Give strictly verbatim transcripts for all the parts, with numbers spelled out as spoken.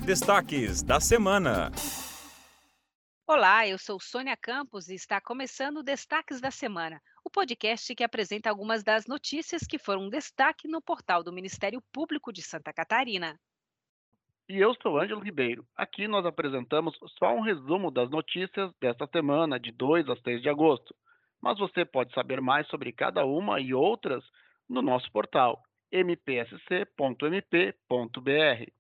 destaques da semana. Olá, eu sou Sônia Campos e está começando o Destaques da Semana, o podcast que apresenta algumas das notícias que foram destaque no portal do Ministério Público de Santa Catarina. E eu sou Ângelo Ribeiro. Aqui nós apresentamos só um resumo das notícias desta semana, de dois a seis de agosto. Mas você pode saber mais sobre cada uma e outras no nosso portal m p s c ponto m p ponto b r.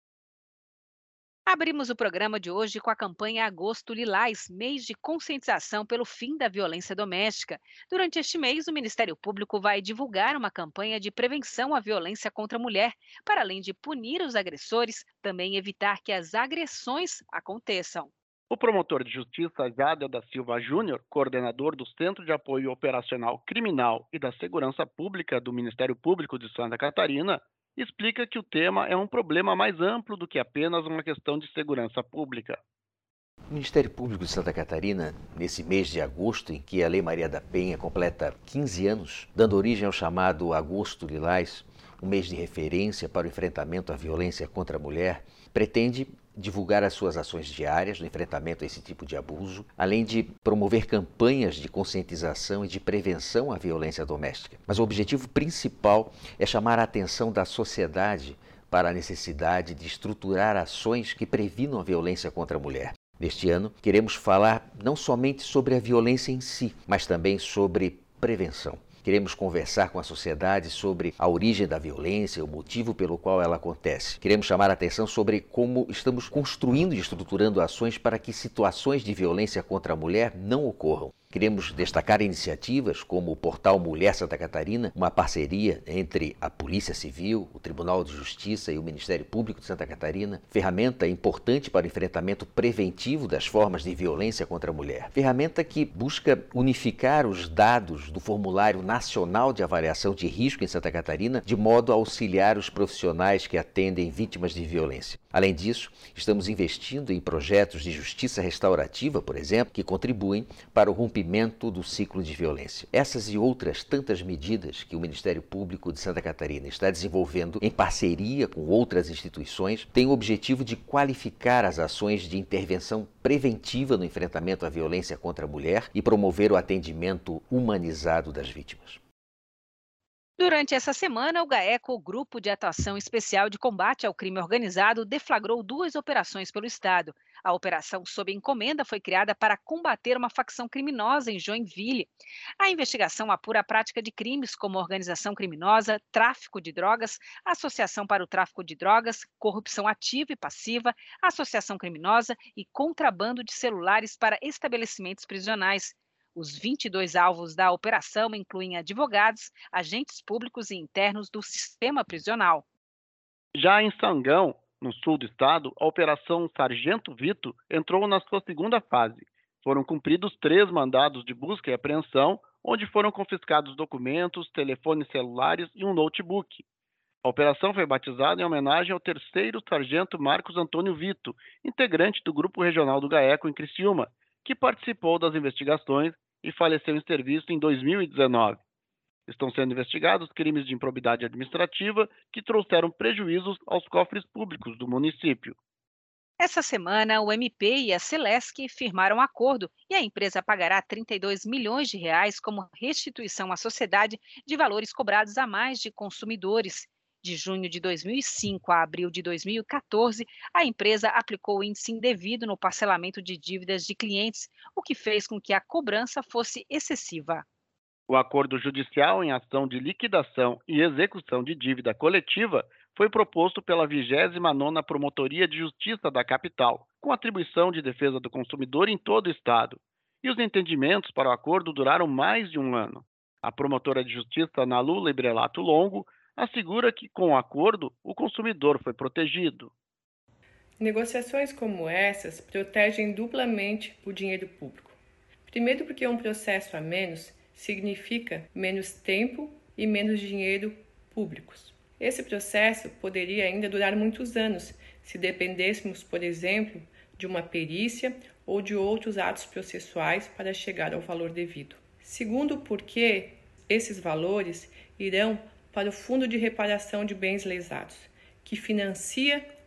Abrimos o programa de hoje com a campanha Agosto Lilás, mês de conscientização pelo fim da violência doméstica. Durante este mês, o Ministério Público vai divulgar uma campanha de prevenção à violência contra a mulher, para além de punir os agressores, também evitar que as agressões aconteçam. O promotor de justiça Jadel da Silva Júnior, coordenador do Centro de Apoio Operacional Criminal e da Segurança Pública do Ministério Público de Santa Catarina, explica que o tema é um problema mais amplo do que apenas uma questão de segurança pública. O Ministério Público de Santa Catarina, nesse mês de agosto, em que a Lei Maria da Penha completa quinze anos, dando origem ao chamado Agosto Lilás, um mês de referência para o enfrentamento à violência contra a mulher, pretende divulgar as suas ações diárias no enfrentamento a esse tipo de abuso, além de promover campanhas de conscientização e de prevenção à violência doméstica. Mas o objetivo principal é chamar a atenção da sociedade para a necessidade de estruturar ações que previnam a violência contra a mulher. Neste ano, queremos falar não somente sobre a violência em si, mas também sobre prevenção. Queremos conversar com a sociedade sobre a origem da violência, o motivo pelo qual ela acontece. Queremos chamar a atenção sobre como estamos construindo e estruturando ações para que situações de violência contra a mulher não ocorram. Queremos destacar iniciativas como o Portal Mulher Santa Catarina, uma parceria entre a Polícia Civil, o Tribunal de Justiça e o Ministério Público de Santa Catarina, ferramenta importante para o enfrentamento preventivo das formas de violência contra a mulher. Ferramenta que busca unificar os dados do Formulário Nacional de Avaliação de Risco em Santa Catarina, de modo a auxiliar os profissionais que atendem vítimas de violência. Além disso, estamos investindo em projetos de justiça restaurativa, por exemplo, que contribuem para o rompimento do ciclo de violência. Essas e outras tantas medidas que o Ministério Público de Santa Catarina está desenvolvendo em parceria com outras instituições têm o objetivo de qualificar as ações de intervenção preventiva no enfrentamento à violência contra a mulher e promover o atendimento humanizado das vítimas. Durante essa semana, o GAECO, o Grupo de Atuação Especial de Combate ao Crime Organizado, deflagrou duas operações pelo Estado. A operação sob encomenda foi criada para combater uma facção criminosa em Joinville. A investigação apura a prática de crimes como organização criminosa, tráfico de drogas, associação para o tráfico de drogas, corrupção ativa e passiva, associação criminosa e contrabando de celulares para estabelecimentos prisionais. Os vinte e dois alvos da operação incluem advogados, agentes públicos e internos do sistema prisional. Já em Sangão, no sul do estado, a Operação Sargento Vito entrou na sua segunda fase. Foram cumpridos três mandados de busca e apreensão, onde foram confiscados documentos, telefones celulares e um notebook. A operação foi batizada em homenagem ao terceiro sargento Marcos Antônio Vito, integrante do Grupo Regional do GAECO em Criciúma, que participou das investigações e faleceu em serviço em dois mil e dezenove. Estão sendo investigados crimes de improbidade administrativa que trouxeram prejuízos aos cofres públicos do município. Essa semana, o M P e a Celesc firmaram um acordo e a empresa pagará trinta e dois milhões de reais como restituição à sociedade de valores cobrados a mais de consumidores. De junho de dois mil e cinco a abril de dois mil e quatorze, a empresa aplicou o índice indevido no parcelamento de dívidas de clientes, o que fez com que a cobrança fosse excessiva. O acordo judicial em ação de liquidação e execução de dívida coletiva foi proposto pela vigésima nona Promotoria de Justiça da capital, com atribuição de defesa do consumidor em todo o estado. E os entendimentos para o acordo duraram mais de um ano. A promotora de justiça Nalu Lebrelato Longo assegura que, com o acordo, o consumidor foi protegido. Negociações como essas protegem duplamente o dinheiro público. Primeiro, porque um processo a menos significa menos tempo e menos dinheiro públicos. Esse processo poderia ainda durar muitos anos, se dependêssemos, por exemplo, de uma perícia ou de outros atos processuais para chegar ao valor devido. Segundo, porque esses valores irão para o Fundo de Reparação de Bens Lesados, que financia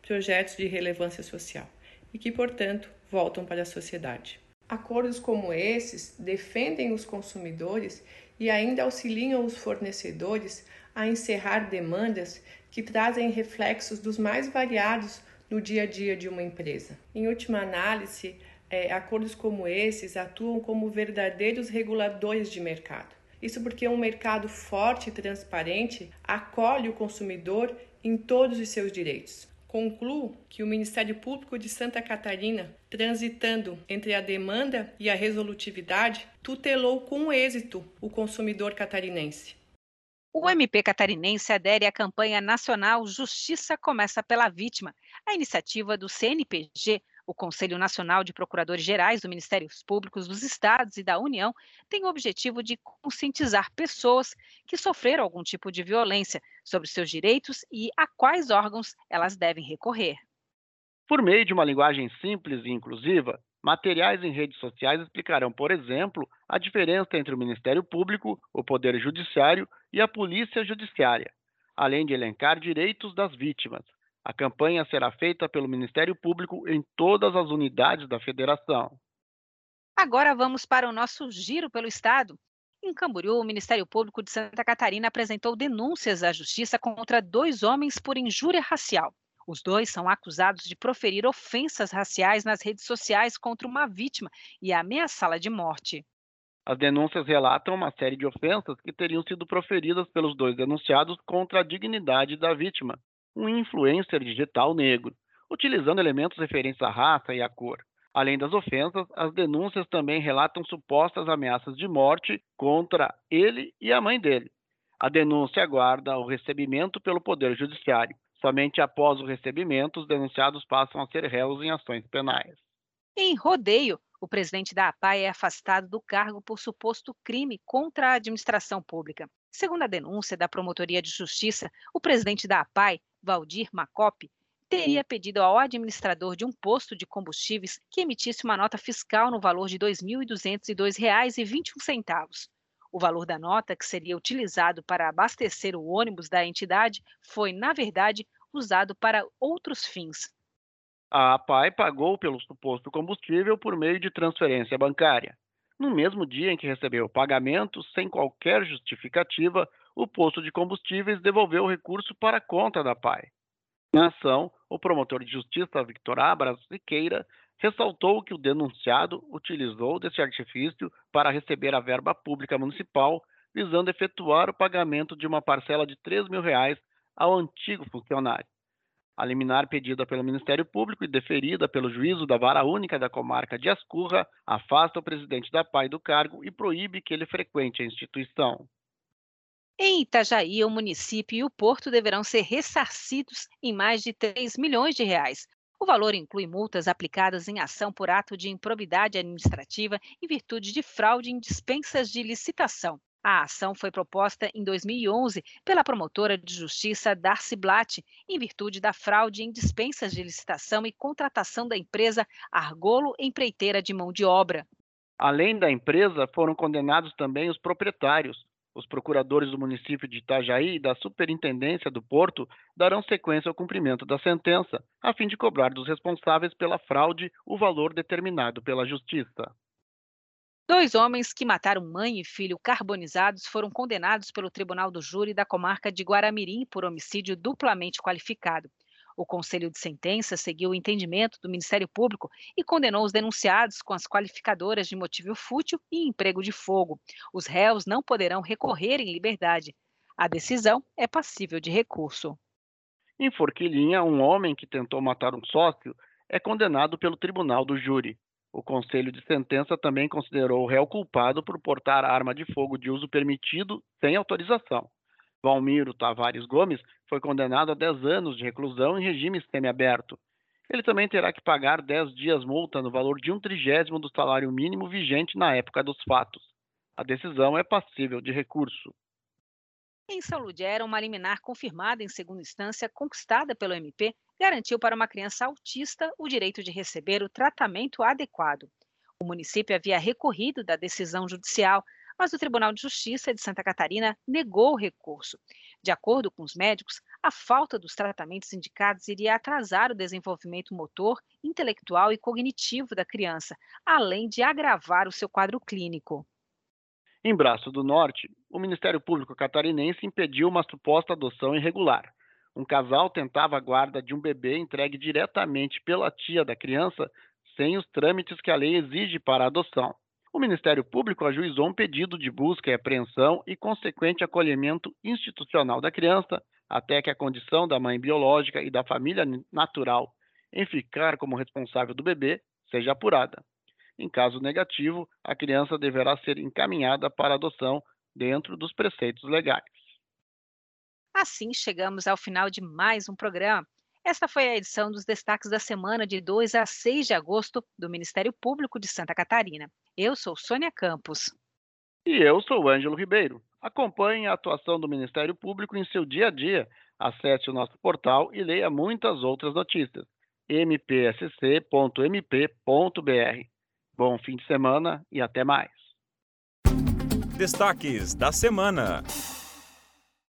projetos de relevância social e que, portanto, voltam para a sociedade. Acordos como esses defendem os consumidores e ainda auxiliam os fornecedores a encerrar demandas que trazem reflexos dos mais variados no dia a dia de uma empresa. Em última análise, é, acordos como esses atuam como verdadeiros reguladores de mercado. Isso porque um mercado forte e transparente acolhe o consumidor em todos os seus direitos. Concluo que o Ministério Público de Santa Catarina, transitando entre a demanda e a resolutividade, tutelou com êxito o consumidor catarinense. O M P catarinense adere à campanha nacional Justiça Começa pela Vítima. A iniciativa do C N P G, o Conselho Nacional de Procuradores Gerais do Ministérios Públicos dos Estados e da União, tem o objetivo de conscientizar pessoas que sofreram algum tipo de violência sobre seus direitos e a quais órgãos elas devem recorrer. Por meio de uma linguagem simples e inclusiva, materiais em redes sociais explicarão, por exemplo, a diferença entre o Ministério Público, o Poder Judiciário e a Polícia Judiciária, além de elencar direitos das vítimas. A campanha será feita pelo Ministério Público em todas as unidades da Federação. Agora vamos para o nosso giro pelo Estado. Em Camboriú, o Ministério Público de Santa Catarina apresentou denúncias à Justiça contra dois homens por injúria racial. Os dois são acusados de proferir ofensas raciais nas redes sociais contra uma vítima e ameaçá-la de morte. As denúncias relatam uma série de ofensas que teriam sido proferidas pelos dois denunciados contra a dignidade da vítima, um influencer digital negro, utilizando elementos referentes à raça e à cor. Além das ofensas, as denúncias também relatam supostas ameaças de morte contra ele e a mãe dele. A denúncia aguarda o recebimento pelo Poder Judiciário. Somente após o recebimento, os denunciados passam a ser réus em ações penais. Em Rodeio, o presidente da A P A I é afastado do cargo por suposto crime contra a administração pública. Segundo a denúncia da Promotoria de Justiça, o presidente da A P A I, Valdir Macop, teria pedido ao administrador de um posto de combustíveis que emitisse uma nota fiscal no valor de dois mil duzentos e dois reais e vinte e um centavos. O valor da nota, que seria utilizado para abastecer o ônibus da entidade, foi, na verdade, usado para outros fins. A A P A I pagou pelo suposto combustível por meio de transferência bancária. No mesmo dia em que recebeu o pagamento, sem qualquer justificativa, o posto de combustíveis devolveu o recurso para a conta da A P A I. Na ação, o promotor de justiça Victor Abras Siqueira ressaltou que o denunciado utilizou desse artifício para receber a verba pública municipal, visando efetuar o pagamento de uma parcela de três mil reais ao antigo funcionário. A liminar pedida pelo Ministério Público e deferida pelo juízo da Vara Única da Comarca de Ascurra afasta o presidente da A P A I do cargo e proíbe que ele frequente a instituição. Em Itajaí, o município e o porto deverão ser ressarcidos em mais de três milhões de reais. O valor inclui multas aplicadas em ação por ato de improbidade administrativa em virtude de fraude em dispensas de licitação. A ação foi proposta em dois mil e onze pela promotora de justiça Darcy Blatt, em virtude da fraude em dispensas de licitação e contratação da empresa Argolo Empreiteira de Mão de Obra. Além da empresa, foram condenados também os proprietários. Os procuradores do município de Itajaí e da Superintendência do Porto darão sequência ao cumprimento da sentença, a fim de cobrar dos responsáveis pela fraude o valor determinado pela Justiça. Dois homens que mataram mãe e filho carbonizados foram condenados pelo Tribunal do Júri da comarca de Guaramirim por homicídio duplamente qualificado. O Conselho de Sentença seguiu o entendimento do Ministério Público e condenou os denunciados com as qualificadoras de motivo fútil e emprego de fogo. Os réus não poderão recorrer em liberdade. A decisão é passível de recurso. Em Forquilinha, um homem que tentou matar um sócio é condenado pelo Tribunal do Júri. O Conselho de Sentença também considerou o réu culpado por portar arma de fogo de uso permitido sem autorização. Valmiro Tavares Gomes foi condenado a dez anos de reclusão em regime semiaberto. Ele também terá que pagar dez dias multa no valor de um trigésimo do salário mínimo vigente na época dos fatos. A decisão é passível de recurso. Em São Ludgera, uma liminar confirmada em segunda instância, conquistada pelo M P, garantiu para uma criança autista o direito de receber o tratamento adequado. O município havia recorrido da decisão judicial, mas o Tribunal de Justiça de Santa Catarina negou o recurso. De acordo com os médicos, A falta dos tratamentos indicados iria atrasar o desenvolvimento motor, intelectual e cognitivo da criança, além de agravar o seu quadro clínico. Em Braço do Norte, o Ministério Público catarinense impediu uma suposta adoção irregular. Um casal tentava a guarda de um bebê entregue diretamente pela tia da criança, sem os trâmites que a lei exige para a adoção. O Ministério Público ajuizou um pedido de busca e apreensão e consequente acolhimento institucional da criança, até que a condição da mãe biológica e da família natural em ficar como responsável do bebê seja apurada. Em caso negativo, a criança deverá ser encaminhada para adoção dentro dos preceitos legais. Assim, chegamos ao final de mais um programa. Esta foi a edição dos destaques da semana de dois a seis de agosto do Ministério Público de Santa Catarina. Eu sou Sônia Campos. E eu sou o Ângelo Ribeiro. Acompanhe a atuação do Ministério Público em seu dia a dia. Acesse o nosso portal e leia muitas outras notícias. m p s c ponto m p ponto b r. Bom fim de semana e até mais. Destaques da semana.